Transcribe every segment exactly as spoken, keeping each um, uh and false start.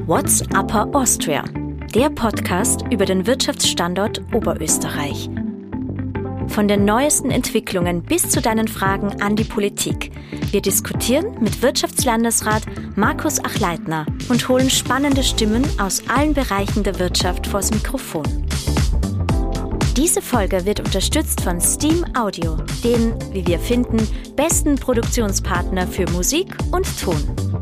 What's Upper Austria? Der Podcast über den Wirtschaftsstandort Oberösterreich. Von den neuesten Entwicklungen bis zu deinen Fragen an die Politik. Wir diskutieren mit Wirtschaftslandesrat Markus Achleitner und holen spannende Stimmen aus allen Bereichen der Wirtschaft vors Mikrofon. Diese Folge wird unterstützt von Steam Audio, den, wie wir finden, besten Produktionspartner für Musik und Ton.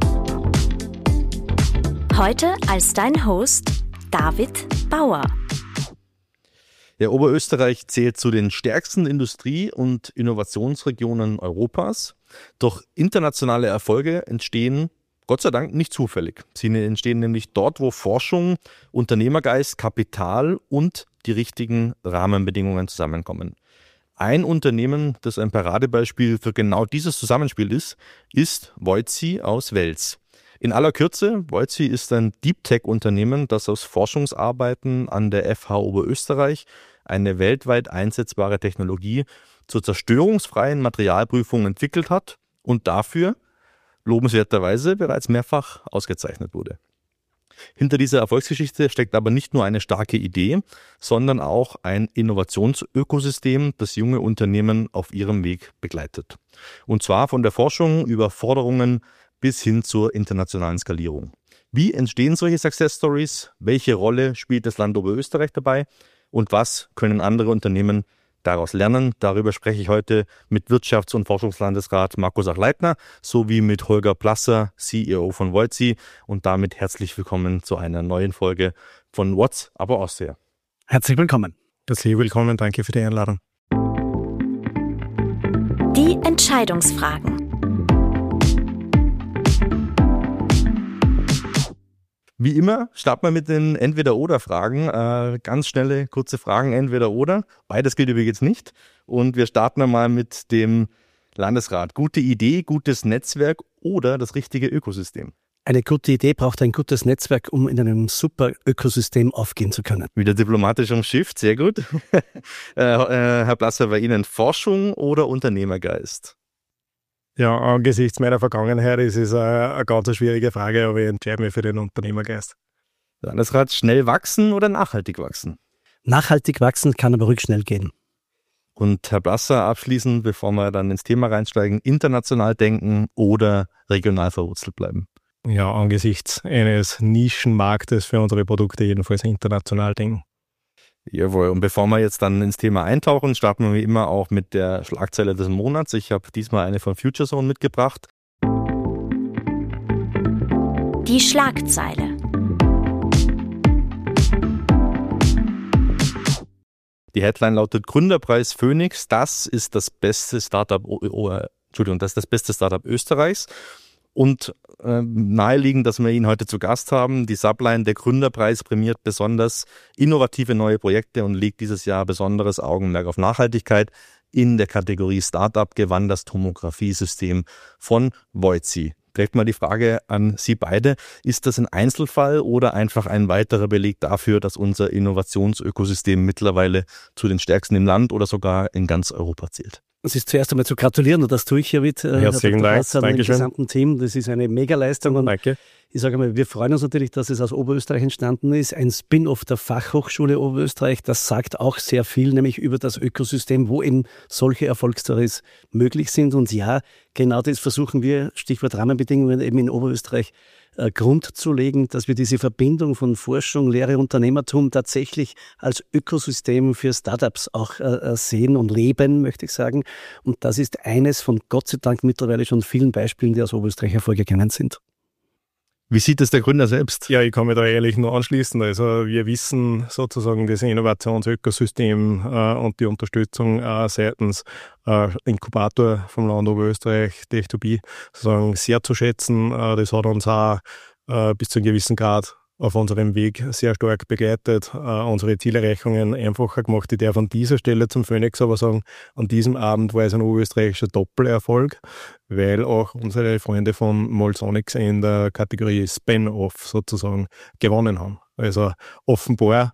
Heute als dein Host David Bauer. Ja, Oberösterreich zählt zu den stärksten Industrie- und Innovationsregionen Europas. Doch internationale Erfolge entstehen, Gott sei Dank, nicht zufällig. Sie entstehen nämlich dort, wo Forschung, Unternehmergeist, Kapital und die richtigen Rahmenbedingungen zusammenkommen. Ein Unternehmen, das ein Paradebeispiel für genau dieses Zusammenspiel ist, ist Voitsi aus Wels. In aller Kürze, Voitsi ist ein Deep-Tech-Unternehmen, das aus Forschungsarbeiten an der F H Oberösterreich eine weltweit einsetzbare Technologie zur zerstörungsfreien Materialprüfung entwickelt hat und dafür lobenswerterweise bereits mehrfach ausgezeichnet wurde. Hinter dieser Erfolgsgeschichte steckt aber nicht nur eine starke Idee, sondern auch ein Innovationsökosystem, das junge Unternehmen auf ihrem Weg begleitet. Und zwar von der Forschung über Forderungen bis hin zur internationalen Skalierung. Wie entstehen solche Success Stories? Welche Rolle spielt das Land Oberösterreich dabei? Und was können andere Unternehmen daraus lernen? Darüber spreche ich heute mit Wirtschafts- und Forschungslandesrat Markus Achleitner sowie mit Holger Plasser, C E O von Voitsi. Und damit herzlich willkommen zu einer neuen Folge von What's Upper Austria. Herzlich willkommen. Herzlich willkommen, danke für die Einladung. Die Entscheidungsfragen. Wie immer starten wir mit den Entweder-Oder-Fragen. Äh, ganz schnelle, kurze Fragen, Entweder-Oder. Beides gilt übrigens nicht. Und wir starten einmal mit dem Landesrat. Gute Idee, gutes Netzwerk oder das richtige Ökosystem? Eine gute Idee braucht ein gutes Netzwerk, um in einem super Ökosystem aufgehen zu können. Wieder diplomatisch umschifft, sehr gut. äh, äh, Herr Plasser, bei Ihnen Forschung oder Unternehmergeist? Ja, angesichts meiner Vergangenheit ist es eine, eine ganz schwierige Frage, aber ich entscheide mich für den Unternehmergeist. Landesrat, schnell wachsen oder nachhaltig wachsen? Nachhaltig wachsen kann aber ruhig schnell gehen. Und Herr Plasser, abschließend, bevor wir dann ins Thema reinsteigen, international denken oder regional verwurzelt bleiben? Ja, angesichts eines Nischenmarktes für unsere Produkte jedenfalls international denken. Jawohl, und bevor wir jetzt dann ins Thema eintauchen, starten wir wie immer auch mit der Schlagzeile des Monats. Ich habe diesmal eine von FutureZone mitgebracht. Die Schlagzeile. Die Headline lautet Gründerpreis Phoenix, das ist das beste Startup, oh, oh, Entschuldigung, das ist das beste Startup Österreichs. Und äh, naheliegend, dass wir ihn heute zu Gast haben. Die Subline, der Gründerpreis, prämiert besonders innovative neue Projekte und legt dieses Jahr besonderes Augenmerk auf Nachhaltigkeit. In der Kategorie Startup gewann das Tomografiesystem von Voitsi. Direkt mal die Frage an Sie beide. Ist das ein Einzelfall oder einfach ein weiterer Beleg dafür, dass unser Innovationsökosystem mittlerweile zu den stärksten im Land oder sogar in ganz Europa zählt? Es ist zuerst einmal zu gratulieren und das tue ich hiermit. Äh, Herzlichen Dank, dem gesamten Team. Das ist eine Mega-Leistung und Danke. Ich sage mal, wir freuen uns natürlich, dass es aus Oberösterreich entstanden ist. Ein Spin-off der Fachhochschule Oberösterreich, das sagt auch sehr viel, nämlich über das Ökosystem, wo eben solche Erfolgsstories möglich sind. Und ja, genau das versuchen wir, Stichwort Rahmenbedingungen, eben in Oberösterreich äh, Grund zu legen, dass wir diese Verbindung von Forschung, Lehre, Unternehmertum tatsächlich als Ökosystem für Startups auch äh, sehen und leben, möchte ich sagen. Und das ist eines von Gott sei Dank mittlerweile schon vielen Beispielen, die aus Oberösterreich hervorgegangen sind. Wie sieht es der Gründer selbst? Ja, ich kann mich da ehrlich nur anschließen. Also wir wissen sozusagen das Innovationsökosystem äh, und die Unterstützung äh, seitens äh, Inkubator vom Land Oberösterreich, Tech zwei B, sozusagen sehr zu schätzen. Äh, das hat uns auch äh, bis zu einem gewissen Grad auf unserem Weg sehr stark begleitet, äh, unsere Zielerreichungen einfacher gemacht. Ich darf an dieser Stelle zum Phoenix aber sagen, an diesem Abend war es ein oberösterreichischer Doppelerfolg, weil auch unsere Freunde von Molsonics in der Kategorie Spin-Off sozusagen gewonnen haben. Also offenbar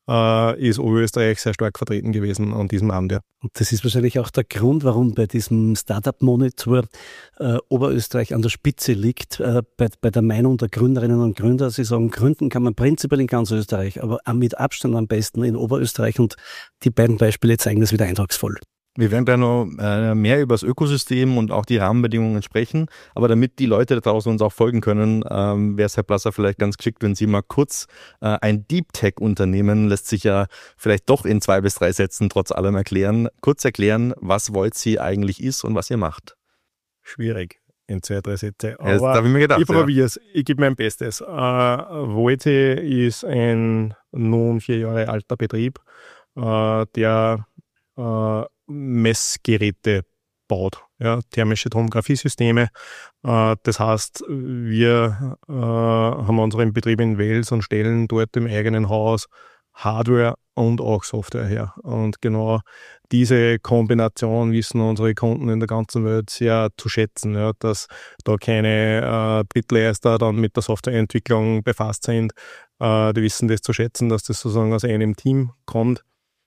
äh, ist Oberösterreich sehr stark vertreten gewesen an diesem Abend. Ja. Und das ist wahrscheinlich auch der Grund, warum bei diesem Startup-Monitor äh, Oberösterreich an der Spitze liegt, äh, bei, bei der Meinung der Gründerinnen und Gründer. Sie sagen, gründen kann man prinzipiell in ganz Österreich, aber mit Abstand am besten in Oberösterreich, und die beiden Beispiele zeigen das wieder eindrucksvoll. Wir werden gleich noch äh, mehr über das Ökosystem und auch die Rahmenbedingungen sprechen, aber damit die Leute da draußen uns auch folgen können, ähm, wäre es, Herr Plasser, vielleicht ganz geschickt, wenn Sie mal kurz äh, ein Deep Tech-Unternehmen, lässt sich ja vielleicht doch in zwei bis drei Sätzen trotz allem erklären, kurz erklären, was Voidsy eigentlich ist und was ihr macht. Schwierig in zwei, drei Sätze, aber ja, das ich mir gedacht, ich probiere es, ja. Ich gebe mein Bestes. Äh, Voidsy ist ein nun vier Jahre alter Betrieb, äh, der äh, Messgeräte baut, ja, thermische Tomografiesysteme. Äh, das heißt, wir äh, haben unseren Betrieb in Wels und stellen dort im eigenen Haus Hardware und auch Software her. Und genau diese Kombination wissen unsere Kunden in der ganzen Welt sehr zu schätzen, ja, dass da keine äh, Drittleister dann mit der Softwareentwicklung befasst sind. Äh, die wissen das zu schätzen, dass das sozusagen aus einem Team kommt.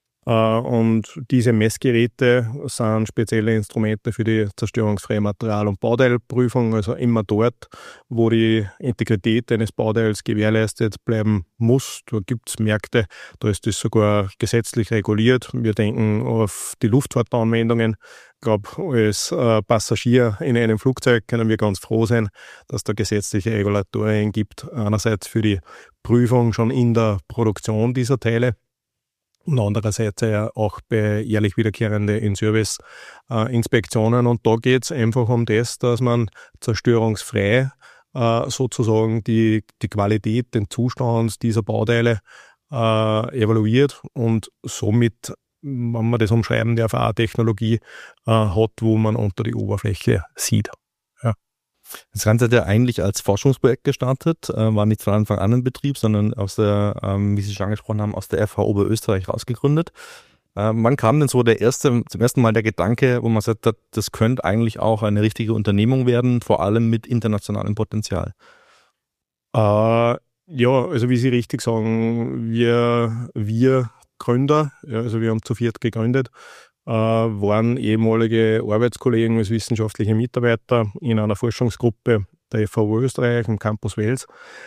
Und diese Messgeräte sind spezielle Instrumente für die zerstörungsfreie Material- und Bauteilprüfung, also immer dort, wo die Integrität eines Bauteils gewährleistet bleiben muss. Da gibt es Märkte, da ist das sogar gesetzlich reguliert. Wir denken auf die Luftfahrtanwendungen. Ich glaube, als äh, Passagier in einem Flugzeug können wir ganz froh sein, dass da gesetzliche Regulatorien gibt. Einerseits für die Prüfung schon in der Produktion dieser Teile, und andererseits ja auch bei jährlich wiederkehrenden In-Service-Inspektionen. Und da geht es einfach um das, dass man zerstörungsfrei äh, sozusagen die, die Qualität, den Zustand dieser Bauteile äh, evaluiert und somit, wenn man das umschreiben darf, auch Technologie äh, hat, wo man unter die Oberfläche sieht. Ja. Das Ganze hat ja eigentlich als Forschungsprojekt gestartet, äh, war nicht von Anfang an ein Betrieb, sondern aus der, ähm, wie Sie schon angesprochen haben, aus der F H Oberösterreich rausgegründet. Äh, wann kam denn so der erste, zum ersten Mal der Gedanke, wo man sagt, das könnte eigentlich auch eine richtige Unternehmung werden, vor allem mit internationalem Potenzial? Äh, ja, also wie Sie richtig sagen, wir, wir Gründer, ja, also wir haben zu viert gegründet, äh, waren ehemalige Arbeitskollegen als wissenschaftliche Mitarbeiter in einer Forschungsgruppe der F H Oberösterreich im Campus Wels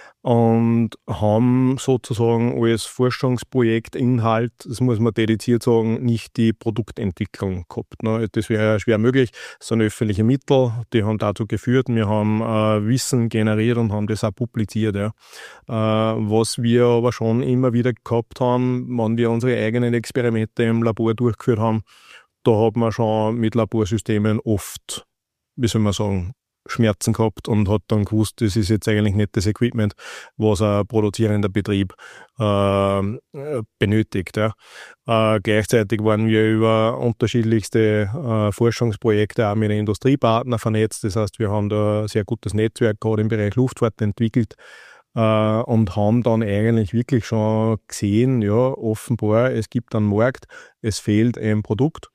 und haben sozusagen als Forschungsprojektinhalt, das muss man dediziert sagen, nicht die Produktentwicklung gehabt. Ne? Das wäre schwer möglich. Das sind öffentliche Mittel, die haben dazu geführt. Wir haben äh, Wissen generiert und haben das auch publiziert. Ja. Äh, was wir aber schon immer wieder gehabt haben, wenn wir unsere eigenen Experimente im Labor durchgeführt haben, da hat man schon mit Laborsystemen oft, wie soll man sagen, Schmerzen gehabt und hat dann gewusst, das ist jetzt eigentlich nicht das Equipment, was ein produzierender Betrieb äh, benötigt. Ja. Äh, gleichzeitig waren wir über unterschiedlichste äh, Forschungsprojekte auch mit den Industriepartnern vernetzt. Das heißt, wir haben da ein sehr gutes Netzwerk gerade im Bereich Luftfahrt entwickelt äh, und haben dann eigentlich wirklich schon gesehen, ja, offenbar, es gibt einen Markt, es fehlt ein Produkt.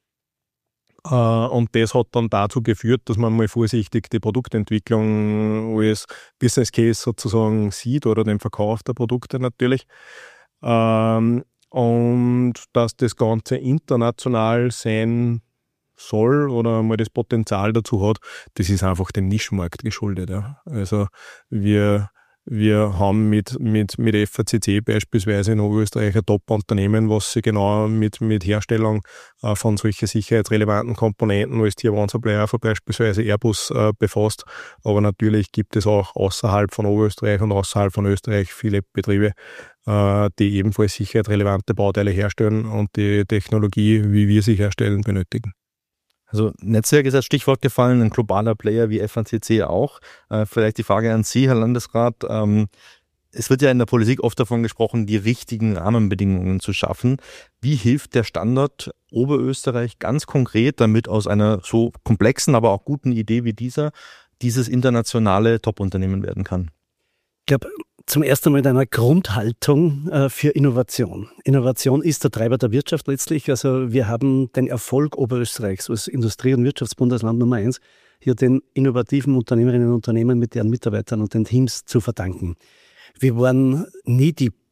Uh, und das hat dann dazu geführt, dass man mal vorsichtig die Produktentwicklung als Business Case sozusagen sieht oder den Verkauf der Produkte natürlich. Uh, und dass das Ganze international sein soll oder mal das Potenzial dazu hat, das ist einfach dem Nischenmarkt geschuldet. Ja. Also wir Wir haben mit, mit, mit F A C C beispielsweise in Oberösterreich ein Top-Unternehmen, was sich genau mit, mit Herstellung äh, von solchen sicherheitsrelevanten Komponenten als Tier eins Supplier von beispielsweise Airbus äh, befasst. Aber natürlich gibt es auch außerhalb von Oberösterreich und außerhalb von Österreich viele Betriebe, äh, die ebenfalls sicherheitsrelevante Bauteile herstellen und die Technologie, wie wir sie herstellen, benötigen. Also Netzwerk ist als Stichwort gefallen, ein globaler Player wie F A C C auch. Äh, vielleicht die Frage an Sie, Herr Landesrat. Ähm, es wird ja in der Politik oft davon gesprochen, die richtigen Rahmenbedingungen zu schaffen. Wie hilft der Standort Oberösterreich ganz konkret, damit aus einer so komplexen, aber auch guten Idee wie dieser dieses internationale Top-Unternehmen werden kann? Ich glaube, zum ersten Mal mit einer Grundhaltung äh, für Innovation. Innovation ist der Treiber der Wirtschaft letztlich. Also wir haben den Erfolg Oberösterreichs als Industrie- und Wirtschaftsbundesland Nummer eins hier den innovativen Unternehmerinnen und Unternehmen mit deren Mitarbeitern und den Teams zu verdanken. Wir waren nie die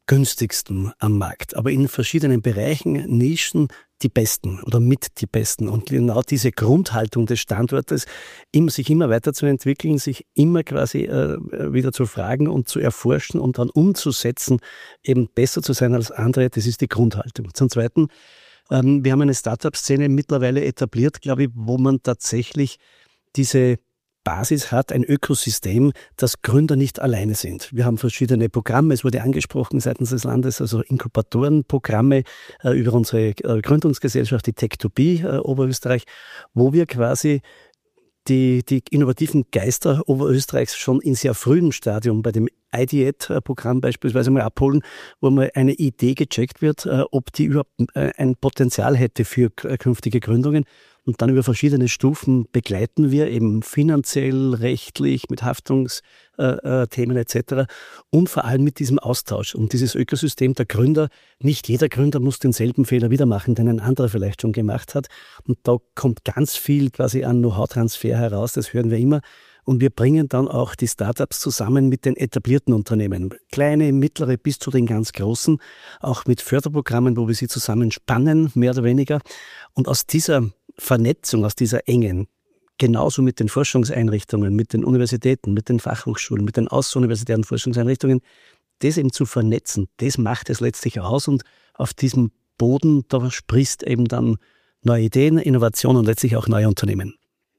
günstigsten am Markt, aber in verschiedenen Bereichen, Nischen die Besten oder mit die Besten. Und genau diese Grundhaltung des Standortes, immer, sich immer weiterzuentwickeln, sich immer quasi äh, wieder zu fragen und zu erforschen und dann umzusetzen, eben besser zu sein als andere, das ist die Grundhaltung. Zum Zweiten, ähm, wir haben eine Startup-Szene mittlerweile etabliert, glaube ich, wo man tatsächlich diese Basis hat, ein Ökosystem, das Gründer nicht alleine sind. Wir haben verschiedene Programme, es wurde angesprochen seitens des Landes, also Inkubatorenprogramme äh, über unsere äh, Gründungsgesellschaft, die Tech to Be äh, Oberösterreich, wo wir quasi die, die innovativen Geister Oberösterreichs schon in sehr frühem Stadium bei dem I D E T-Programm beispielsweise mal abholen, wo mal eine Idee gecheckt wird, äh, ob die überhaupt äh, ein Potenzial hätte für äh, künftige Gründungen. Und dann über verschiedene Stufen begleiten wir, eben finanziell, rechtlich, mit Haftungsthemen äh, et cetera. Und vor allem mit diesem Austausch und dieses Ökosystem der Gründer. Nicht jeder Gründer muss denselben Fehler wieder machen, den ein anderer vielleicht schon gemacht hat. Und da kommt ganz viel quasi an Know-how-Transfer heraus, das hören wir immer. Und wir bringen dann auch die Startups zusammen mit den etablierten Unternehmen. Kleine, mittlere bis zu den ganz großen, auch mit Förderprogrammen, wo wir sie zusammenspannen, mehr oder weniger. Und aus dieser Vernetzung, aus dieser engen, genauso mit den Forschungseinrichtungen, mit den Universitäten, mit den Fachhochschulen, mit den außeruniversitären Forschungseinrichtungen, das eben zu vernetzen, das macht es letztlich aus. Und auf diesem Boden, da sprießt eben dann neue Ideen, Innovationen und letztlich auch neue Unternehmen.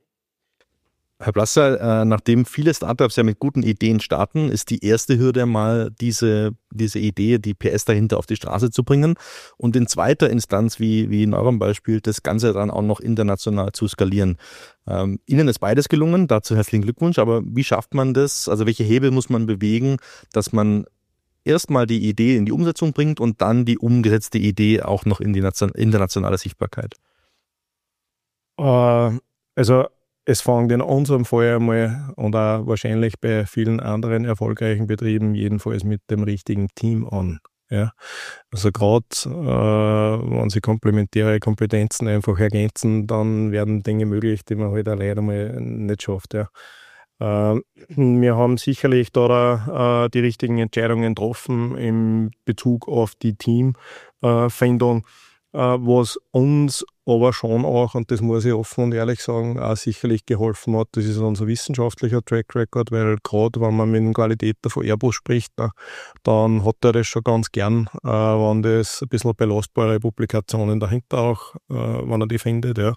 Herr Blasser, äh, nachdem viele Startups ja mit guten Ideen starten, ist die erste Hürde mal diese, diese Idee, die P S dahinter auf die Straße zu bringen und in zweiter Instanz, wie, wie in eurem Beispiel, das Ganze dann auch noch international zu skalieren. Ähm, Ihnen ist beides gelungen, dazu herzlichen Glückwunsch, aber wie schafft man das? Also welche Hebel muss man bewegen, dass man erstmal die Idee in die Umsetzung bringt und dann die umgesetzte Idee auch noch in die nation- internationale Sichtbarkeit? Äh, also Es fängt in unserem Fall einmal und auch wahrscheinlich bei vielen anderen erfolgreichen Betrieben jedenfalls mit dem richtigen Team an. Ja. Also gerade äh, wenn sie komplementäre Kompetenzen einfach ergänzen, dann werden Dinge möglich, die man halt alleine einmal nicht schafft. Ja. Äh, wir haben sicherlich da äh, die richtigen Entscheidungen getroffen in Bezug auf die Teamfindung. Uh, was uns aber schon auch, und das muss ich offen und ehrlich sagen, auch sicherlich geholfen hat, das ist unser wissenschaftlicher Track Record, weil gerade wenn man mit dem Qualitäter von Airbus spricht, da, dann hat er das schon ganz gern, uh, wenn das ein bisschen belastbare Publikationen dahinter auch, uh, wenn er die findet. Ja.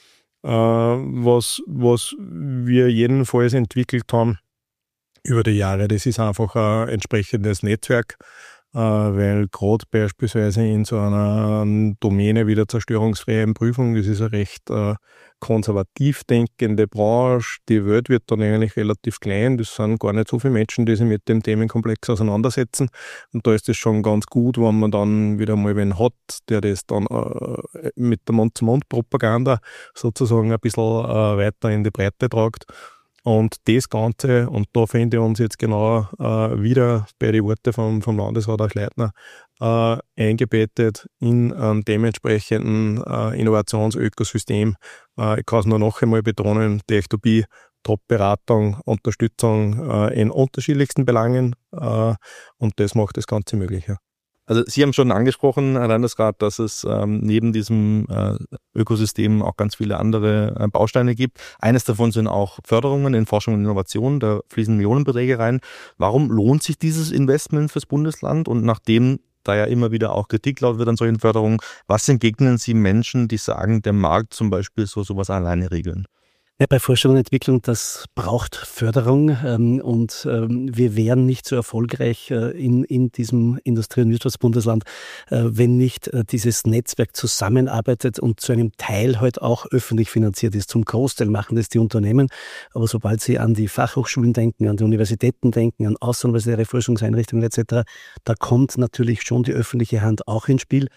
Uh, was, was wir jedenfalls entwickelt haben über die Jahre, das ist einfach ein entsprechendes Netzwerk, weil gerade beispielsweise in so einer Domäne wie der zerstörungsfreien Prüfung, das ist eine recht äh, konservativ denkende Branche, die Welt wird dann eigentlich relativ klein, das sind gar nicht so viele Menschen, die sich mit dem Themenkomplex auseinandersetzen und da ist es schon ganz gut, wenn man dann wieder mal wen hat, der das dann äh, mit der Mund-zu-Mund-Propaganda sozusagen ein bisschen äh, weiter in die Breite tragt. Und das Ganze, und da finde ich uns jetzt genau äh, wieder bei den Worten vom, vom Landesrat auch Leitner, äh, eingebettet in ein dementsprechenden äh, Innovationsökosystem. Äh, ich kann es nur noch einmal betonen, Tech to Be, Top-Beratung, Unterstützung äh, in unterschiedlichsten Belangen äh, und das macht das Ganze möglicher. Also Sie haben schon angesprochen, Herr Landesrat, dass es ähm, neben diesem äh, Ökosystem auch ganz viele andere äh, Bausteine gibt. Eines davon sind auch Förderungen in Forschung und Innovation, da fließen Millionenbeträge rein. Warum lohnt sich dieses Investment fürs Bundesland? Und nachdem da ja immer wieder auch Kritik laut wird an solchen Förderungen, was entgegnen Sie Menschen, die sagen, der Markt zum Beispiel soll sowas alleine regeln? Ja, bei Forschung und Entwicklung, das braucht Förderung ähm, und ähm, wir wären nicht so erfolgreich äh, in, in diesem Industrie- und Wirtschaftsbundesland, äh, wenn nicht äh, dieses Netzwerk zusammenarbeitet und zu einem Teil halt auch öffentlich finanziert ist. Zum Großteil machen das die Unternehmen, aber sobald sie an die Fachhochschulen denken, an die Universitäten denken, an außeruniversitäre Forschungseinrichtungen et cetera, da kommt natürlich schon die öffentliche Hand auch ins Spiel.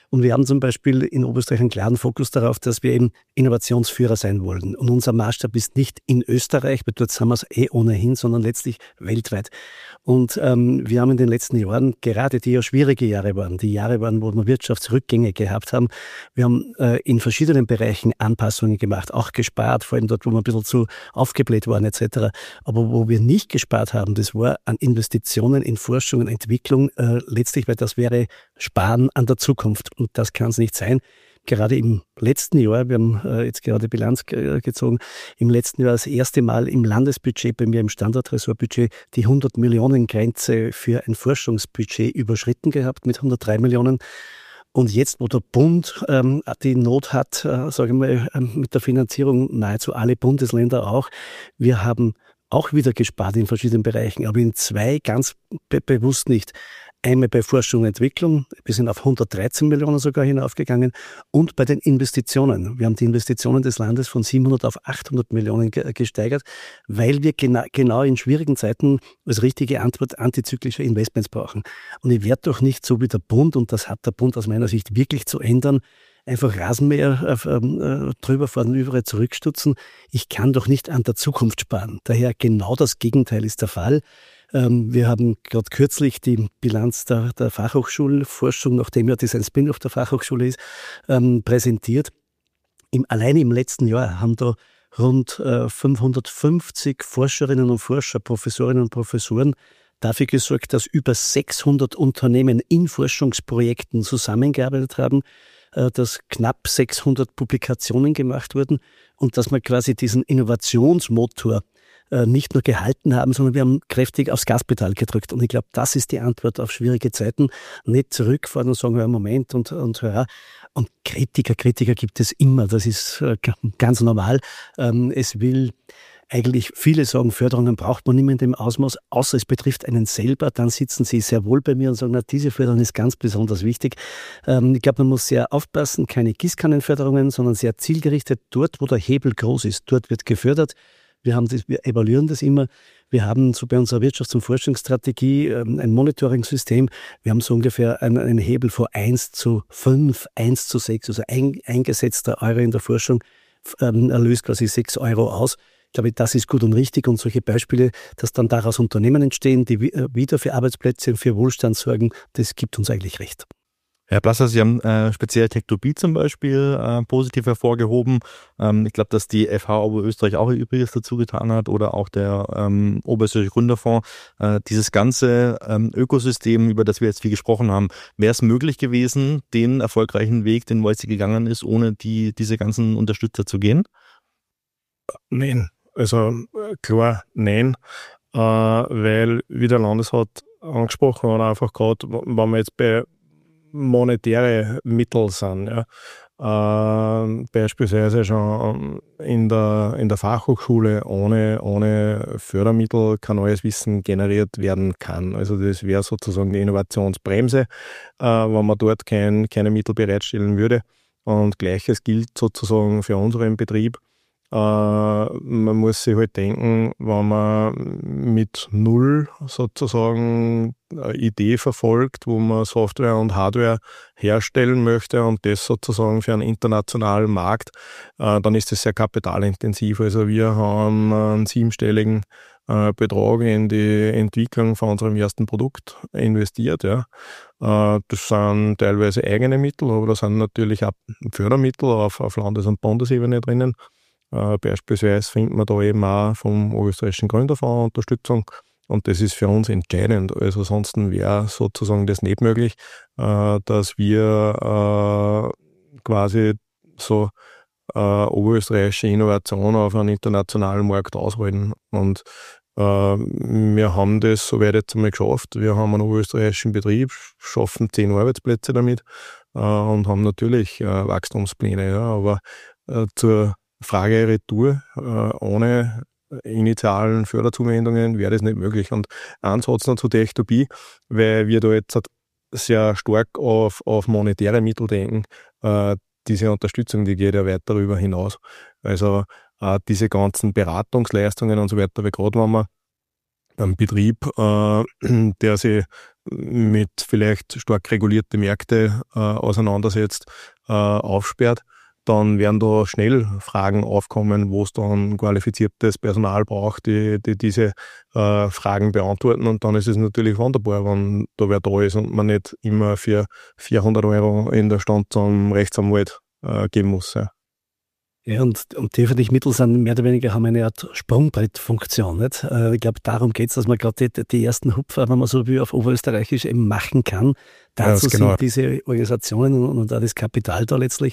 Und wir haben zum Beispiel in Oberösterreich einen klaren Fokus darauf, dass wir eben Innovationsführer sein wollen. Und unser Maßstab ist nicht in Österreich, weil dort sind wir es eh ohnehin, sondern letztlich weltweit. Und ähm, wir haben in den letzten Jahren, gerade die ja schwierige Jahre waren, die Jahre waren, wo wir Wirtschaftsrückgänge gehabt haben, wir haben äh, in verschiedenen Bereichen Anpassungen gemacht, auch gespart, vor allem dort, wo wir ein bisschen zu aufgebläht waren et cetera. Aber wo wir nicht gespart haben, das war an Investitionen in Forschung und Entwicklung, äh, letztlich, weil das wäre Sparen an der Zukunft. Und das kann es nicht sein. Gerade im letzten Jahr, wir haben äh, jetzt gerade Bilanz ge- gezogen, im letzten Jahr das erste Mal im Landesbudget, bei mir im Standortressortbudget, die hundert Millionen Grenze für ein Forschungsbudget überschritten gehabt mit hundertdrei Millionen. Und jetzt, wo der Bund ähm, die Not hat, äh, sage ich mal, äh, mit der Finanzierung, nahezu alle Bundesländer auch, wir haben auch wieder gespart in verschiedenen Bereichen, aber in zwei ganz be- bewusst nicht. Einmal bei Forschung und Entwicklung, wir sind auf hundertdreizehn Millionen sogar hinaufgegangen, und bei den Investitionen. Wir haben die Investitionen des Landes von siebenhundert auf achthundert Millionen ge- gesteigert, weil wir gena- genau in schwierigen Zeiten als richtige Antwort antizyklische Investments brauchen. Und ich werde doch nicht so wie der Bund, und das hat der Bund aus meiner Sicht wirklich zu ändern, einfach Rasenmäher äh, drüber fahren, überall zurückstutzen. Ich kann doch nicht an der Zukunft sparen. Daher genau das Gegenteil ist der Fall. Ähm, wir haben gerade kürzlich die Bilanz der, der Fachhochschulforschung, nachdem ja das ein Spin-off der Fachhochschule ist, ähm, präsentiert. Im, allein im letzten Jahr haben da rund äh, fünfhundertfünfzig Forscherinnen und Forscher, Professorinnen und Professoren dafür gesorgt, dass über sechshundert Unternehmen in Forschungsprojekten zusammengearbeitet haben, dass knapp sechshundert Publikationen gemacht wurden und dass wir quasi diesen Innovationsmotor nicht nur gehalten haben, sondern wir haben kräftig aufs Gaspedal gedrückt. Und ich glaube, das ist die Antwort auf schwierige Zeiten. Nicht zurückfahren und sagen, ja, Moment und, und hurra. Und Kritiker, Kritiker gibt es immer. Das ist ganz normal. Es will eigentlich, viele sagen, Förderungen braucht man nicht mehr in dem Ausmaß, außer es betrifft einen selber. Dann sitzen sie sehr wohl bei mir und sagen, na, diese Förderung ist ganz besonders wichtig. Ähm, ich glaube, man muss sehr aufpassen, keine Gießkannenförderungen, sondern sehr zielgerichtet. Dort, wo der Hebel groß ist, dort wird gefördert. Wir haben das, wir evaluieren das immer. Wir haben so bei unserer Wirtschafts- und Forschungsstrategie ähm, ein Monitoring-System. Wir haben so ungefähr einen, einen Hebel von eins zu fünf, eins zu sechs, also ein eingesetzter Euro in der Forschung ähm, erlöst quasi sechs Euro aus. Ich glaube, das ist gut und richtig, und solche Beispiele, dass dann daraus Unternehmen entstehen, die wieder für Arbeitsplätze und für Wohlstand sorgen, das gibt uns eigentlich recht. Herr Plasser, Sie haben äh, speziell Techtopie zum Beispiel äh, positiv hervorgehoben. Ähm, ich glaube, dass die F H Oberösterreich auch ihr Übriges dazu getan hat, oder auch der ähm, Oberösterreichische Gründerfonds. Äh, dieses ganze ähm, Ökosystem, über das wir jetzt viel gesprochen haben, wäre es möglich gewesen, den erfolgreichen Weg, den Waldsee gegangen ist, ohne die diese ganzen Unterstützer zu gehen? Nein. Also klar, nein, äh, weil, wie der Landesrat angesprochen hat, einfach gerade, wenn wir jetzt bei monetäre Mittel sind, ja, äh, beispielsweise schon in der, in der Fachhochschule ohne, ohne Fördermittel kein neues Wissen generiert werden kann. Also das wäre sozusagen die Innovationsbremse, äh, wenn man dort kein, keine Mittel bereitstellen würde. Und Gleiches gilt sozusagen für unseren Betrieb. Uh, man muss sich halt denken, wenn man mit null sozusagen eine Idee verfolgt, wo man Software und Hardware herstellen möchte und das sozusagen für einen internationalen Markt, uh, dann ist das sehr kapitalintensiv. Also wir haben einen siebenstelligen uh, Betrag in die Entwicklung von unserem ersten Produkt investiert. Ja. Uh, das sind teilweise eigene Mittel, aber da sind natürlich auch Fördermittel auf, auf Landes- und Bundesebene drinnen. Uh, beispielsweise finden wir da eben auch vom Oberösterreichischen Gründerfonds Unterstützung, und das ist für uns entscheidend. Also sonst wäre sozusagen das nicht möglich, uh, dass wir uh, quasi so uh, oberösterreichische Innovation auf einen internationalen Markt ausrollen. Und uh, wir haben das soweit jetzt einmal geschafft. Wir haben einen oberösterreichischen Betrieb, schaffen zehn Arbeitsplätze damit uh, und haben natürlich uh, Wachstumspläne. Ja, aber uh, zur Frage Retour, äh, ohne initialen Förderzuwendungen wäre das nicht möglich. Und ein Satz noch zu Techtopie, weil wir da jetzt sehr stark auf, auf monetäre Mittel denken. Äh, diese Unterstützung, die geht ja weit darüber hinaus. Also äh, diese ganzen Beratungsleistungen und so weiter, weil gerade wenn man einen Betrieb, äh, der sich mit vielleicht stark regulierten Märkten äh, auseinandersetzt, äh, aufsperrt, dann werden da schnell Fragen aufkommen, wo es dann qualifiziertes Personal braucht, die, die diese äh, Fragen beantworten. Und dann ist es natürlich wunderbar, wenn da wer da ist und man nicht immer für vierhundert Euro in der Stand zum Rechtsanwalt äh, gehen muss. Ja. Ja, und, und die öffentlichen Mittel sind mehr oder weniger haben eine Art Sprungbrettfunktion. Nicht? Äh, ich glaube, darum geht es, dass man gerade die, die ersten Hupfer, wenn man so will, auf Oberösterreichisch eben machen kann. Dazu ja, genau. sind diese Organisationen und, und auch das Kapital da letztlich.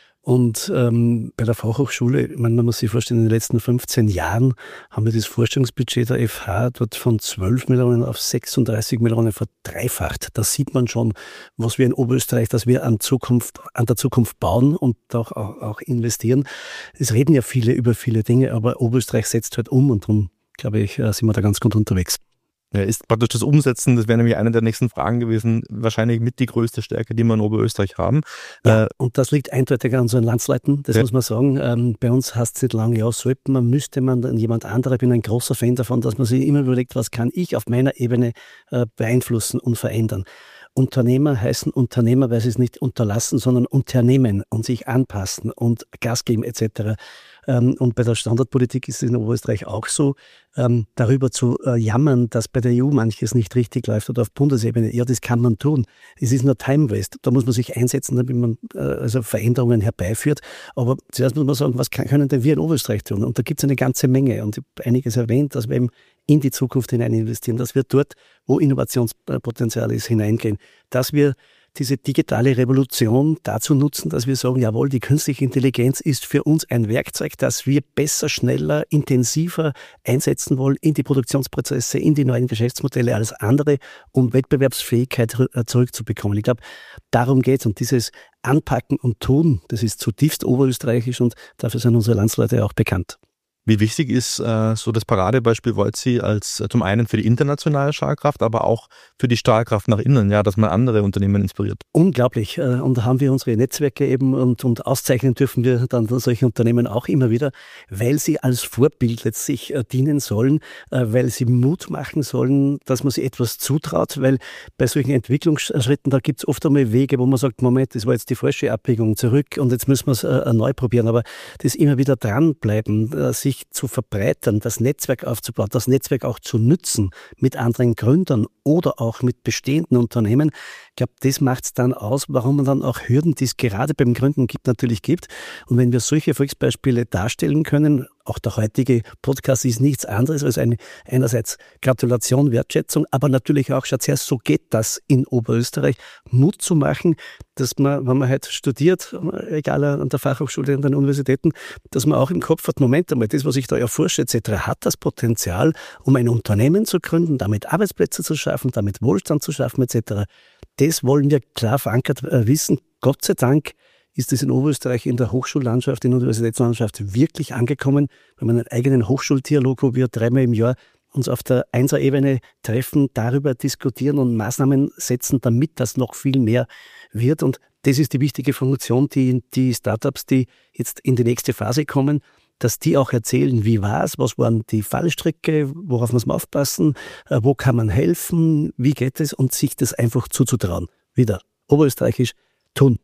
Und ähm, bei der Fachhochschule, ich meine, man muss sich vorstellen, in den letzten fünfzehn Jahren haben wir das Forschungsbudget der F H dort von zwölf Millionen auf sechsunddreißig Millionen verdreifacht. Da sieht man schon, was wir in Oberösterreich, dass wir an Zukunft, an der Zukunft bauen und auch, auch, auch investieren. Es reden ja viele über viele Dinge, aber Oberösterreich setzt halt um und darum, glaube ich, sind wir da ganz gut unterwegs. Ja, ist praktisch das Umsetzen, das wäre nämlich eine der nächsten Fragen gewesen, wahrscheinlich mit die größte Stärke, die wir in Oberösterreich haben. Ja, äh, und das liegt eindeutig an unseren Landsleuten, das ja. muss man sagen. Ähm, bei uns heißt es seit langem, ja, sollte man, müsste man dann jemand anderer, ich bin ein großer Fan davon, dass man sich immer überlegt, was kann ich auf meiner Ebene äh, beeinflussen und verändern. Unternehmer heißen Unternehmer, weil sie es nicht unterlassen, sondern unternehmen und sich anpassen und Gas geben et cetera. Und bei der Standortpolitik ist es in Oberösterreich auch so, darüber zu jammern, dass bei der E U manches nicht richtig läuft oder auf Bundesebene. Ja, das kann man tun. Es ist nur Time Waste. Da muss man sich einsetzen, damit man also Veränderungen herbeiführt. Aber zuerst muss man sagen, was können denn wir in Oberösterreich tun? Und da gibt es eine ganze Menge. Und ich habe einiges erwähnt, dass wir eben in die Zukunft hinein investieren, dass wir dort, wo Innovationspotenzial ist, hineingehen, dass wir diese digitale Revolution dazu nutzen, dass wir sagen, jawohl, die künstliche Intelligenz ist für uns ein Werkzeug, das wir besser, schneller, intensiver einsetzen wollen in die Produktionsprozesse, in die neuen Geschäftsmodelle, alles andere, um Wettbewerbsfähigkeit zurückzubekommen. Ich glaube, darum geht es. Und dieses Anpacken und Tun, das ist zutiefst oberösterreichisch und dafür sind unsere Landsleute auch bekannt. Wie wichtig ist äh, so das Paradebeispiel Waldsee als äh, zum einen für die internationale Strahlkraft, aber auch für die Strahlkraft nach innen, ja, dass man andere Unternehmen inspiriert? Unglaublich. Äh, und da haben wir unsere Netzwerke eben und, und auszeichnen dürfen wir dann solche Unternehmen auch immer wieder, weil sie als Vorbild letztlich äh, dienen sollen, äh, weil sie Mut machen sollen, dass man sich etwas zutraut, weil bei solchen Entwicklungsschritten, da gibt es oft einmal Wege, wo man sagt, Moment, das war jetzt die falsche Abbiegung, zurück und jetzt müssen wir es äh, neu probieren. Aber das immer wieder dranbleiben, äh, sich zu verbreitern, das Netzwerk aufzubauen, das Netzwerk auch zu nützen mit anderen Gründern oder auch mit bestehenden Unternehmen. Ich glaube, das macht es dann aus, warum man dann auch Hürden, die es gerade beim Gründen gibt, natürlich gibt. Und wenn wir solche Erfolgsbeispiele darstellen können, auch der heutige Podcast ist nichts anderes als eine einerseits Gratulation, Wertschätzung, aber natürlich auch, schaut her, so geht das in Oberösterreich, Mut zu machen, dass man, wenn man halt studiert, egal an der Fachhochschule, an den Universitäten, dass man auch im Kopf hat, Moment einmal, das, was ich da erforsche et cetera, hat das Potenzial, um ein Unternehmen zu gründen, damit Arbeitsplätze zu schaffen, damit Wohlstand zu schaffen et cetera. Das wollen wir klar verankert äh, wissen. Gott sei Dank ist es in Oberösterreich in der Hochschullandschaft, in der Universitätslandschaft wirklich angekommen. Wir haben einen eigenen Hochschuldialog, wo wir dreimal im Jahr uns auf der Einser-Ebene treffen, darüber diskutieren und Maßnahmen setzen, damit das noch viel mehr wird. Und das ist die wichtige Funktion, die die Startups, die jetzt in die nächste Phase kommen, dass die auch erzählen, wie war es, was waren die Fallstricke, worauf muss man aufpassen, wo kann man helfen, wie geht es und sich das einfach zuzutrauen. Wieder oberösterreichisch tun.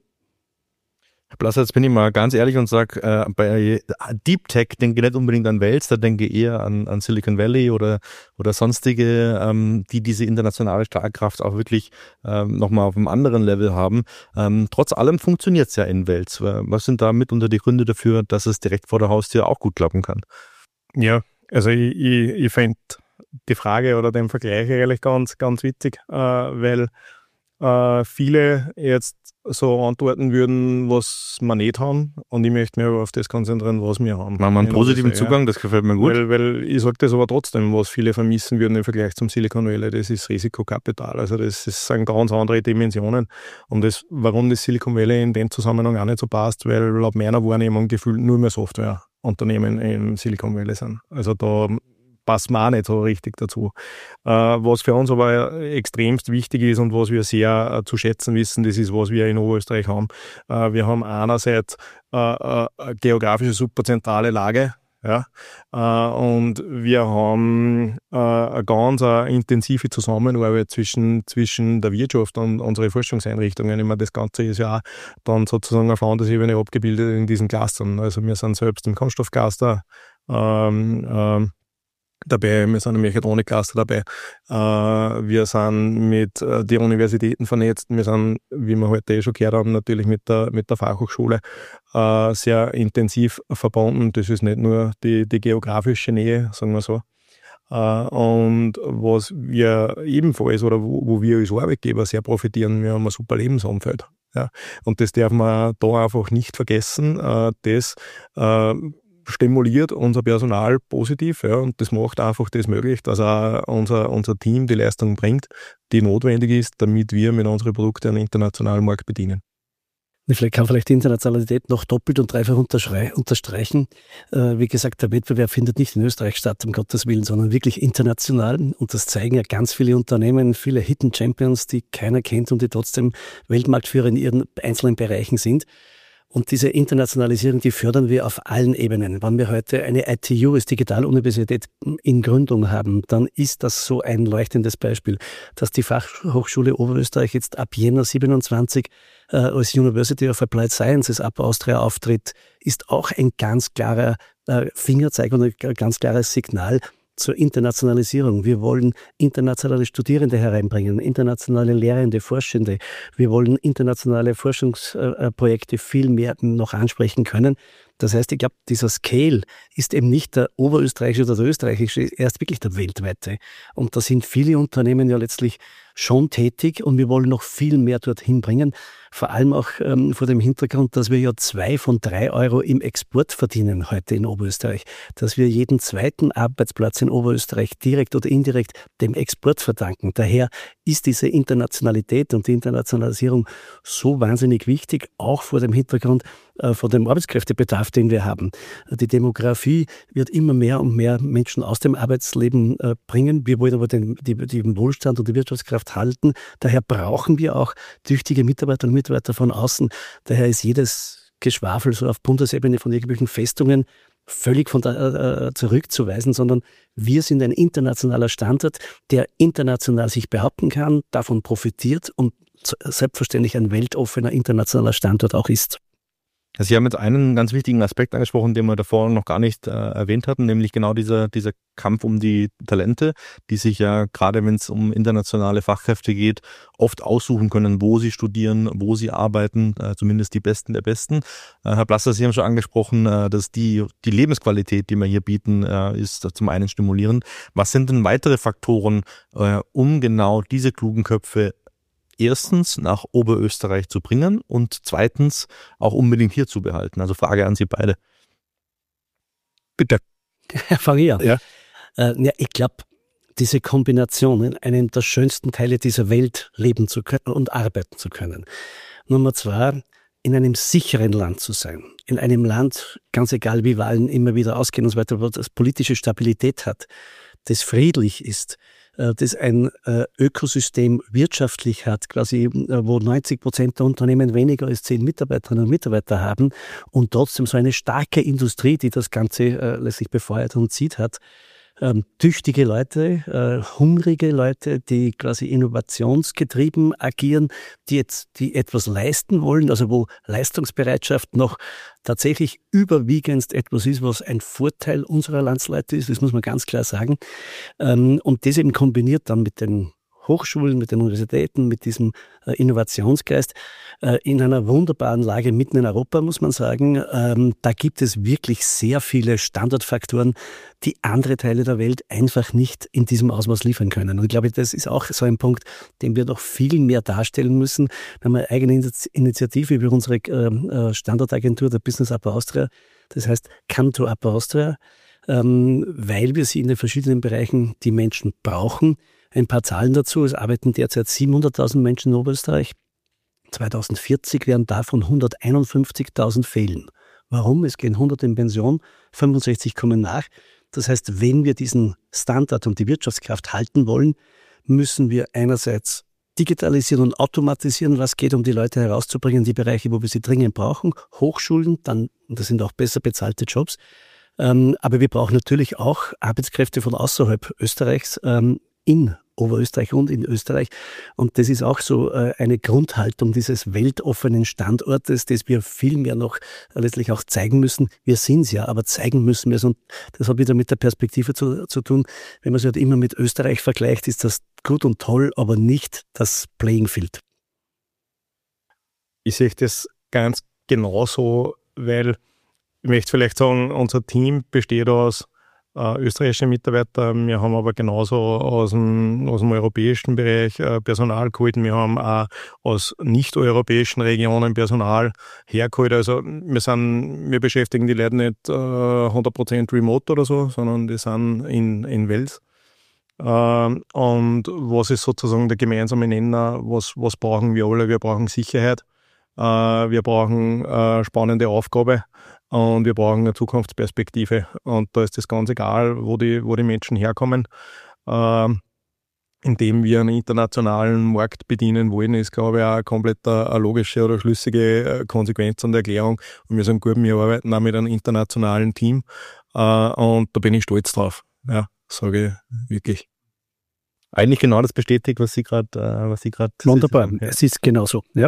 Herr Blasser, jetzt bin ich mal ganz ehrlich und sage, äh, bei Deep Tech denke ich nicht unbedingt an Wels, da denke ich eher an, an Silicon Valley oder, oder sonstige, ähm, die diese internationale Strahlkraft auch wirklich ähm, nochmal auf einem anderen Level haben. Ähm, trotz allem funktioniert es ja in Wels. Was sind da mitunter die Gründe dafür, dass es direkt vor der Haustür auch gut klappen kann? Ja, also ich, ich, ich fände die Frage oder den Vergleich eigentlich ganz, ganz witzig, äh, weil äh, viele jetzt so antworten würden, was wir nicht haben, und ich möchte mich aber auf das konzentrieren, was wir haben. Machen wir einen positiven Zugang, das gefällt mir gut. Weil, weil ich sage das aber trotzdem, was viele vermissen würden im Vergleich zum Silicon Valley, das ist Risikokapital. Also das, das sind ganz andere Dimensionen. Und das, warum das Silicon Valley in dem Zusammenhang auch nicht so passt, weil laut meiner Wahrnehmung gefühlt nur mehr Softwareunternehmen im Silicon Valley sind. Also da passt mir auch nicht so richtig dazu. Äh, was für uns aber extremst wichtig ist und was wir sehr äh, zu schätzen wissen, das ist, was wir in Oberösterreich haben. Äh, wir haben einerseits äh, äh, geografische superzentrale Lage Ja? Und wir haben eine ganz eine intensive Zusammenarbeit zwischen, zwischen der Wirtschaft und unseren Forschungseinrichtungen. Ich meine, das Ganze ist ja auch dann sozusagen auf Landesebene abgebildet in diesen Clustern. Also wir sind selbst im Kunststoffcluster ähm, ähm, dabei, wir sind im Mechatronik-Cluster dabei, äh, wir sind mit äh, den Universitäten vernetzt, wir sind, wie wir heute eh schon gehört haben, natürlich mit der, mit der Fachhochschule äh, sehr intensiv verbunden. Das ist nicht nur die, die geografische Nähe, sagen wir so. Uh, und was wir ebenfalls oder wo, wo wir als Arbeitgeber sehr profitieren, wir haben ein super Lebensumfeld. Ja. Und das darf man da einfach nicht vergessen. Uh, das uh, stimuliert unser Personal positiv, ja, und das macht einfach das möglich, dass auch unser, unser Team die Leistung bringt, die notwendig ist, damit wir mit unseren Produkten einen internationalen Markt bedienen. Vielleicht kann vielleicht die Internationalität noch doppelt und dreifach unterstreichen. Wie gesagt, der Wettbewerb findet nicht in Österreich statt, um Gottes Willen, sondern wirklich international. Und das zeigen ja ganz viele Unternehmen, viele Hidden Champions, die keiner kennt und die trotzdem Weltmarktführer in ihren einzelnen Bereichen sind. Und diese Internationalisierung, die fördern wir auf allen Ebenen. Wenn wir heute eine I T U als Digitaluniversität in Gründung haben, dann ist das so ein leuchtendes Beispiel, dass die Fachhochschule Oberösterreich jetzt ab Jänner siebenundzwanzig äh, als University of Applied Sciences ab Austria auftritt, ist auch ein ganz klarer äh, Fingerzeig und ein ganz klares Signal zur Internationalisierung. Wir wollen internationale Studierende hereinbringen, internationale Lehrende, Forschende. Wir wollen internationale Forschungsprojekte viel mehr noch ansprechen können. Das heißt, ich glaube, dieser Scale ist eben nicht der oberösterreichische oder der österreichische, er ist wirklich der weltweite. Und da sind viele Unternehmen ja letztlich schon tätig und wir wollen noch viel mehr dorthin bringen. Vor allem auch ähm, vor dem Hintergrund, dass wir ja zwei von drei Euro im Export verdienen heute in Oberösterreich. Dass wir jeden zweiten Arbeitsplatz in Oberösterreich direkt oder indirekt dem Export verdanken. Daher ist diese Internationalität und die Internationalisierung so wahnsinnig wichtig, auch vor dem Hintergrund äh, von dem Arbeitskräftebedarf, den wir haben. Die Demografie wird immer mehr und mehr Menschen aus dem Arbeitsleben äh, bringen. Wir wollen aber den, die, den Wohlstand und die Wirtschaftskraft halten. Daher brauchen wir auch tüchtige Mitarbeiter und Mitarbeiter von außen. Daher ist jedes Geschwafel so auf Bundesebene von irgendwelchen Festungen völlig von da, äh, zurückzuweisen, sondern wir sind ein internationaler Standort, der international sich behaupten kann, davon profitiert und selbstverständlich ein weltoffener internationaler Standort auch ist. Sie haben jetzt einen ganz wichtigen Aspekt angesprochen, den wir davor noch gar nicht äh, erwähnt hatten, nämlich genau dieser, dieser Kampf um die Talente, die sich ja gerade, wenn es um internationale Fachkräfte geht, oft aussuchen können, wo sie studieren, wo sie arbeiten, äh, zumindest die Besten der Besten. Äh, Herr Blaster, Sie haben schon angesprochen, äh, dass die, die Lebensqualität, die wir hier bieten, äh, ist zum einen stimulierend. Was sind denn weitere Faktoren, äh, um genau diese klugen Köpfe erstens nach Oberösterreich zu bringen und zweitens auch unbedingt hier zu behalten? Also Frage an Sie beide. Bitte. Herr Faria. Ja. Äh, ja, ich glaube, diese Kombination, in einem der schönsten Teile dieser Welt leben zu können und arbeiten zu können. Nummer zwei, in einem sicheren Land zu sein. In einem Land, ganz egal wie Wahlen immer wieder ausgehen und so weiter, wo das politische Stabilität hat, das friedlich ist, das ein Ökosystem wirtschaftlich hat, quasi wo neunzig Prozent der Unternehmen weniger als zehn Mitarbeiterinnen und Mitarbeiter haben und trotzdem so eine starke Industrie, die das Ganze äh, letztlich befeuert und zieht hat. Ähm, tüchtige Leute, äh, hungrige Leute, die quasi innovationsgetrieben agieren, die jetzt, die etwas leisten wollen, also wo Leistungsbereitschaft noch tatsächlich überwiegend etwas ist, was ein Vorteil unserer Landsleute ist, das muss man ganz klar sagen. Ähm, und das eben kombiniert dann mit den Hochschulen, mit den Universitäten, mit diesem äh, Innovationsgeist äh, in einer wunderbaren Lage mitten in Europa, muss man sagen. Ähm, da gibt es wirklich sehr viele Standortfaktoren, die andere Teile der Welt einfach nicht in diesem Ausmaß liefern können. Und ich glaube, das ist auch so ein Punkt, den wir noch viel mehr darstellen müssen. Wir haben eine eigene Initiative über unsere äh, Standortagentur, der Business Upper Austria. Das heißt, Come to Upper Austria, ähm, weil wir sie in den verschiedenen Bereichen die Menschen brauchen. Ein paar Zahlen dazu. Es arbeiten derzeit siebenhunderttausend Menschen in Oberösterreich. zweitausendvierzig werden davon hunderteinundfünfzigtausend fehlen. Warum? Es gehen hundert in Pension, fünfundsechzig kommen nach. Das heißt, wenn wir diesen Standard und die Wirtschaftskraft halten wollen, müssen wir einerseits digitalisieren und automatisieren, was geht, um die Leute herauszubringen in die Bereiche, wo wir sie dringend brauchen. Hochschulen, dann, das sind auch besser bezahlte Jobs. Ähm, aber wir brauchen natürlich auch Arbeitskräfte von außerhalb Österreichs ähm, in Oberösterreich und in Österreich. Und das ist auch so äh, eine Grundhaltung dieses weltoffenen Standortes, das wir viel mehr noch äh, letztlich auch zeigen müssen. Wir sind es ja, aber zeigen müssen wir es. Und das hat wieder mit der Perspektive zu, zu tun. Wenn man sich halt immer mit Österreich vergleicht, ist das gut und toll, aber nicht das Playing Field. Ich sehe das ganz genauso, weil ich möchte vielleicht sagen, unser Team besteht aus äh, österreichischen Mitarbeitern. Wir haben aber genauso aus dem, aus dem europäischen Bereich äh, Personal geholt. Wir haben auch aus nicht-europäischen Regionen Personal hergeholt. Also wir, sind, wir beschäftigen die Leute nicht äh, hundert Prozent remote oder so, sondern die sind in, in Wels. Ähm, und was ist sozusagen der gemeinsame Nenner? Was, was brauchen wir alle? Wir brauchen Sicherheit. Äh, wir brauchen eine spannende Aufgabe. Und wir brauchen eine Zukunftsperspektive. Und da ist das ganz egal, wo die, wo die Menschen herkommen. Ähm, indem wir einen internationalen Markt bedienen wollen, ist, glaube ich, auch eine komplett eine logische oder schlüssige Konsequenz und Erklärung. Und wir sind gut, wir arbeiten auch mit einem internationalen Team. Äh, und da bin ich stolz drauf. Ja, sage ich wirklich. Eigentlich genau das bestätigt, was Sie gerade äh, was Sie gerade Wunderbar, sagen. Ja. Es ist genauso, ja.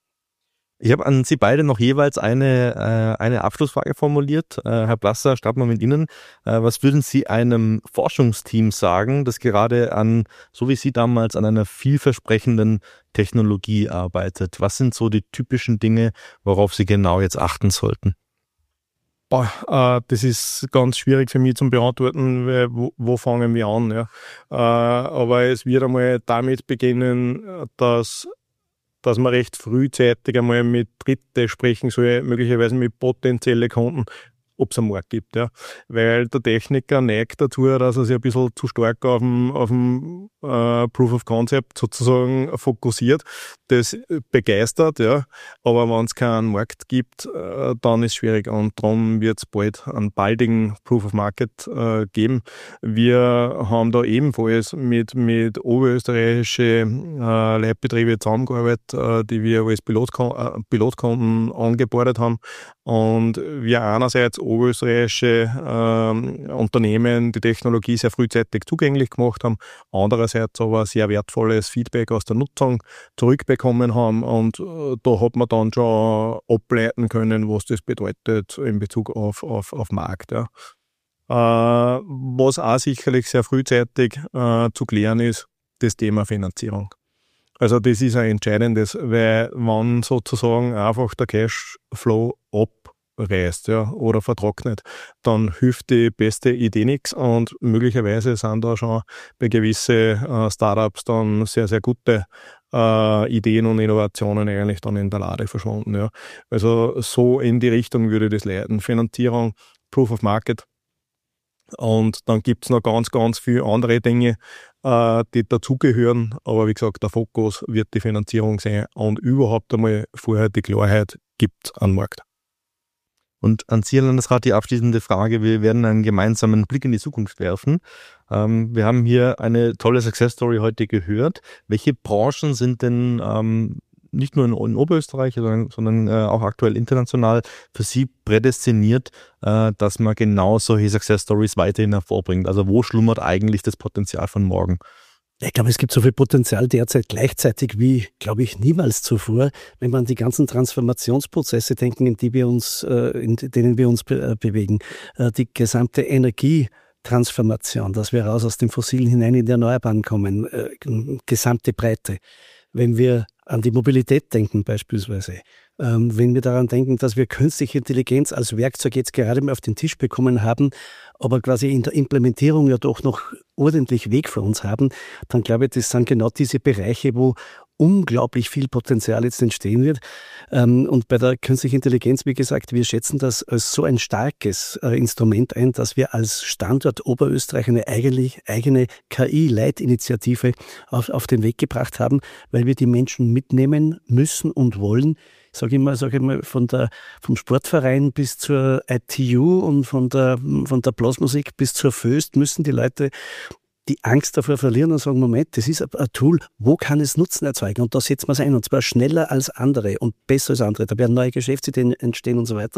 Ich habe an Sie beide noch jeweils eine, äh, eine Abschlussfrage formuliert. Äh, Herr Blasser, starten wir mit Ihnen. Äh, was würden Sie einem Forschungsteam sagen, das gerade an, so wie Sie damals, an einer vielversprechenden Technologie arbeitet? Was sind so die typischen Dinge, worauf Sie genau jetzt achten sollten? Boah, äh, das ist ganz schwierig für mich zu beantworten, weil wo, wo fangen wir an? Ja? Äh, aber es wird einmal damit beginnen, dass dass man recht frühzeitig einmal mit Dritten sprechen soll, möglicherweise mit potenziellen Kunden, ob es einen Markt gibt. Ja. Weil der Techniker neigt dazu, dass er sich ein bisschen zu stark auf dem, auf dem äh, Proof of Concept sozusagen fokussiert. Das begeistert, ja. Aber wenn es keinen Markt gibt, äh, dann ist es schwierig. Und darum wird es bald einen baldigen Proof of Market äh, geben. Wir haben da ebenfalls mit, mit oberösterreichischen äh, Leitbetrieben zusammengearbeitet, äh, die wir als Pilotkon- äh, Pilotkunden angebordet haben. Und wir einerseits oberösterreichische äh, Unternehmen die Technologie sehr frühzeitig zugänglich gemacht haben, andererseits aber sehr wertvolles Feedback aus der Nutzung zurückbekommen haben und äh, da hat man dann schon ableiten können, was das bedeutet in Bezug auf, auf, auf Markt. Ja. Äh, was auch sicherlich sehr frühzeitig äh, zu klären ist, das Thema Finanzierung. Also das ist ein entscheidendes, weil wenn sozusagen einfach der Cashflow abreißt, ja, oder vertrocknet, dann hilft die beste Idee nichts und möglicherweise sind da schon bei gewissen äh, Startups dann sehr, sehr gute äh, Ideen und Innovationen eigentlich dann in der Lade verschwunden. Ja. Also so in die Richtung würde das leiten. Finanzierung, Proof of Market. Und dann gibt es noch ganz, ganz viele andere Dinge, äh, die dazugehören. Aber wie gesagt, der Fokus wird die Finanzierung sein und überhaupt einmal vorher die Klarheit gibt am Markt. Und an Sie, Herr Landesrat, die abschließende Frage. Wir werden einen gemeinsamen Blick in die Zukunft werfen. Ähm, wir haben hier eine tolle Success-Story heute gehört. Welche Branchen sind denn ähm, nicht nur in, in Oberösterreich, sondern, sondern äh, auch aktuell international für Sie prädestiniert, äh, dass man genau solche Success-Stories weiterhin hervorbringt? Also wo schlummert eigentlich das Potenzial von morgen? Ich glaube, es gibt so viel Potenzial derzeit gleichzeitig wie, glaube ich, niemals zuvor, wenn man an die ganzen Transformationsprozesse denken, in die wir uns, in denen wir uns be- bewegen. Die gesamte Energietransformation, dass wir raus aus dem Fossilen hinein in die Erneuerbaren kommen, gesamte Breite. Wenn wir an die Mobilität denken beispielsweise, ähm, wenn wir daran denken, dass wir künstliche Intelligenz als Werkzeug jetzt gerade mal auf den Tisch bekommen haben, aber quasi in der Implementierung ja doch noch ordentlich Weg vor uns haben, dann glaube ich, das sind genau diese Bereiche, wo unglaublich viel Potenzial jetzt entstehen wird. Und bei der künstlichen Intelligenz, wie gesagt, wir schätzen das als so ein starkes Instrument ein, dass wir als Standort Oberösterreich eine eigentlich eigene K I-Leitinitiative auf, auf den Weg gebracht haben, weil wir die Menschen mitnehmen müssen und wollen. Ich sage immer, sage immer von der, vom Sportverein bis zur I T U und von der, von der Blasmusik bis zur Föst müssen die Leute die Angst davor verlieren und sagen, Moment, das ist ein Tool, wo kann es Nutzen erzeugen? Und da setzen wir es ein, und zwar schneller als andere und besser als andere. Da werden neue Geschäftsideen entstehen und so weiter.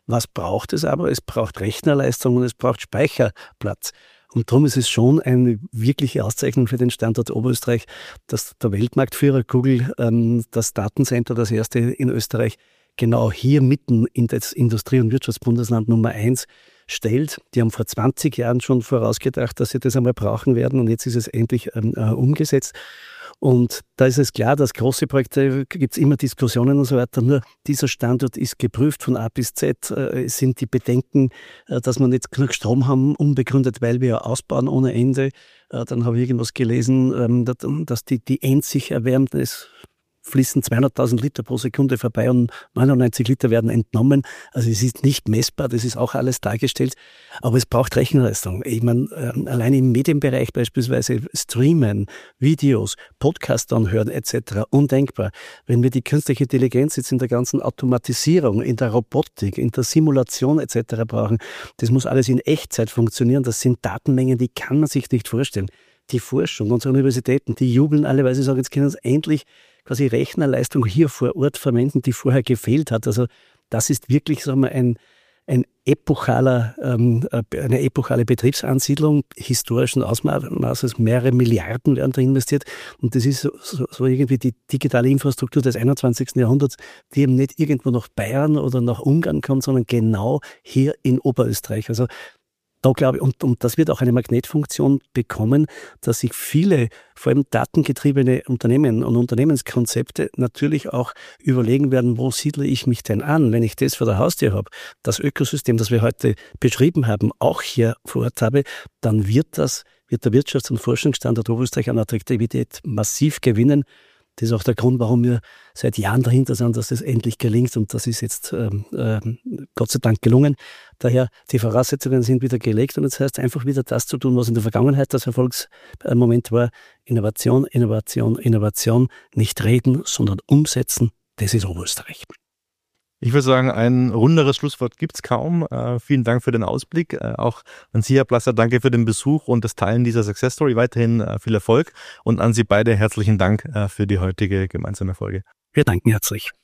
Was braucht es aber? Es braucht Rechnerleistung und es braucht Speicherplatz. Und darum ist es schon eine wirkliche Auszeichnung für den Standort Oberösterreich, dass der Weltmarktführer Google ähm, das Datencenter, das erste in Österreich, genau hier mitten in das Industrie- und Wirtschaftsbundesland Nummer eins stellt. Die haben vor zwanzig Jahren schon vorausgedacht, dass sie das einmal brauchen werden und jetzt ist es endlich ähm, äh, umgesetzt. Und da ist es klar, dass große Projekte, gibt es immer Diskussionen und so weiter, nur dieser Standort ist geprüft von A bis Z. Äh, es sind die Bedenken, äh, dass wir nicht genug Strom haben, unbegründet, weil wir ja ausbauen ohne Ende. Äh, dann habe ich irgendwas gelesen, ähm, dass die, die End sich erwärmt. Es fließen zweihunderttausend Liter pro Sekunde vorbei und neunundneunzig Liter werden entnommen. Also es ist nicht messbar, das ist auch alles dargestellt. Aber es braucht Rechenleistung. Ich meine, allein im Medienbereich beispielsweise streamen, Videos, Podcast anhören et cetera. Undenkbar. Wenn wir die künstliche Intelligenz jetzt in der ganzen Automatisierung, in der Robotik, in der Simulation et cetera brauchen, das muss alles in Echtzeit funktionieren. Das sind Datenmengen, die kann man sich nicht vorstellen. Die Forschung, unsere Universitäten, die jubeln alle, weil sie sagen, jetzt können wir endlich quasi Rechnerleistung hier vor Ort verwenden, die vorher gefehlt hat. Also das ist wirklich, sagen wir, ein, ein epochaler, ähm, eine epochale Betriebsansiedlung historischen Ausmaßes. Mehrere Milliarden werden da investiert. Und das ist so, so, so irgendwie die digitale Infrastruktur des einundzwanzigsten Jahrhunderts, die eben nicht irgendwo nach Bayern oder nach Ungarn kommt, sondern genau hier in Oberösterreich. Also da glaube ich, und, und das wird auch eine Magnetfunktion bekommen, dass sich viele, vor allem datengetriebene Unternehmen und Unternehmenskonzepte natürlich auch überlegen werden, wo siedle ich mich denn an, wenn ich das vor der Haustür habe, das Ökosystem, das wir heute beschrieben haben, auch hier vor Ort habe, dann wird das, wird der Wirtschafts- und Forschungsstandort Oberösterreich an Attraktivität massiv gewinnen. Das ist auch der Grund, warum wir seit Jahren dahinter sind, dass das endlich gelingt und das ist jetzt ähm, äh, Gott sei Dank gelungen. Daher, die Voraussetzungen sind wieder gelegt und jetzt heißt es einfach wieder das zu tun, was in der Vergangenheit das Erfolgsmoment war. Innovation, Innovation, Innovation, nicht reden, sondern umsetzen. Das ist Oberösterreich. Ich würde sagen, ein runderes Schlusswort gibt es kaum. Äh, vielen Dank für den Ausblick. Äh, auch an Sie, Herr Plasser, danke für den Besuch und das Teilen dieser Success Story. Weiterhin äh, viel Erfolg und an Sie beide herzlichen Dank äh, für die heutige gemeinsame Folge. Wir danken herzlich.